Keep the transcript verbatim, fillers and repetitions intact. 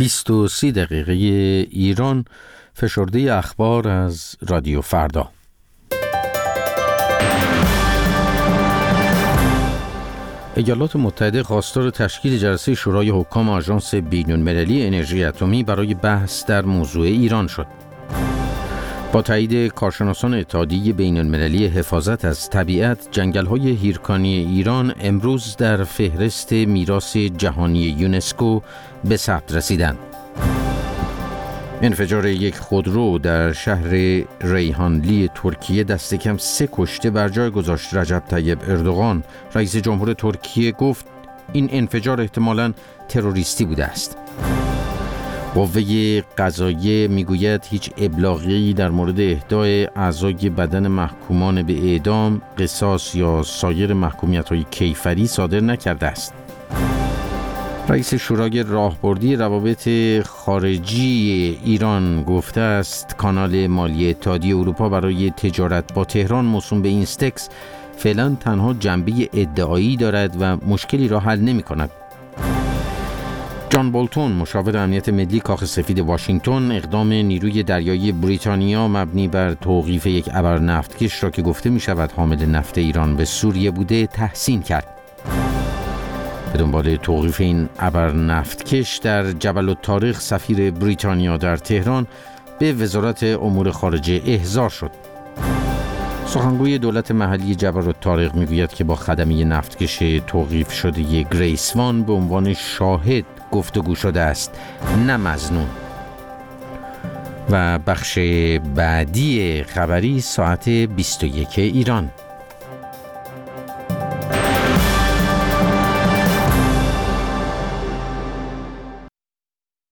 بیست و سه دقیقه ایران، فشرده اخبار از رادیو فردا. ایالات متحده خواستار تشکیل جلسه شورای حکام آژانس بین‌المللی انرژی اتمی برای بحث در موضوع ایران شد. با تایید کارشناسان اتحادیه بین‌المللی حفاظت از طبیعت، جنگل‌های هیرکانی ایران امروز در فهرست میراث جهانی یونسکو به ثبت رسیدند. انفجار یک خودرو در شهر ریحانلی ترکیه دست کم سه کشته بر جای گذاشت. رجب طیب اردوغان رئیس جمهور ترکیه گفت این انفجار احتمالاً تروریستی بوده است. قوه قضاییه میگوید هیچ ابلاغی در مورد اهدای اعضای بدن محکومان به اعدام، قصاص یا سایر محکومیت‌های کیفری صادر نکرده است. رئیس شورای راهبردی روابط خارجی ایران گفته است کانال مالی اتحادیه اروپا برای تجارت با تهران موسوم به اینستکس فعلا تنها جنبه ادعایی دارد و مشکلی را حل نمی کند. جان بولتون مشاور امنیت ملی کاخ سفید واشنگتن اقدام نیروی دریایی بریتانیا مبنی بر توقیف یک ابر نفتکش را که گفته می شود حامل نفت ایران به سوریه بوده تحسین کرد. به دنبال توقیف این ابر نفتکش در جبل الطارق سفیر بریتانیا در تهران به وزارت امور خارجه احضار شد. سخنگوی دولت محلی جبل الطارق میگوید که با خدمه نفتکش توقیف شده گریس وان به عنوان شاهد گفتگو شده است، نه مظنون. و بخش بعدی خبری ساعت بیست و یک ایران.